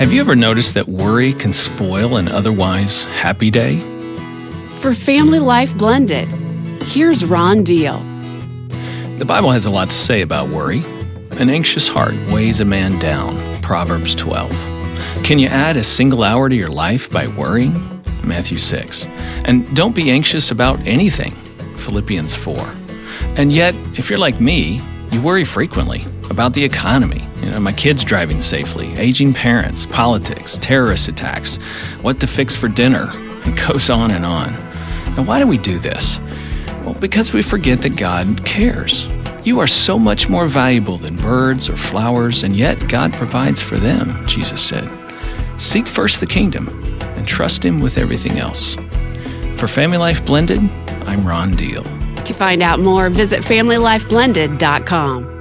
Have you ever noticed that worry can spoil an otherwise happy day? For Family Life Blended, here's Ron Deal. The Bible has a lot to say about worry. An anxious heart weighs a man down, Proverbs 12. Can you add a single hour to your life by worrying? Matthew 6. And don't be anxious about anything, Philippians 4. And yet, if you're like me, you worry frequently about the economy, my kids driving safely, aging parents, politics, terrorist attacks, what to fix for dinner. It goes on and on. Now, why do we do this? Well, because we forget that God cares. You are so much more valuable than birds or flowers, and yet God provides for them, Jesus said. Seek first the kingdom and trust Him with everything else. For Family Life Blended, I'm Ron Deal. To find out more, visit FamilyLifeBlended.com.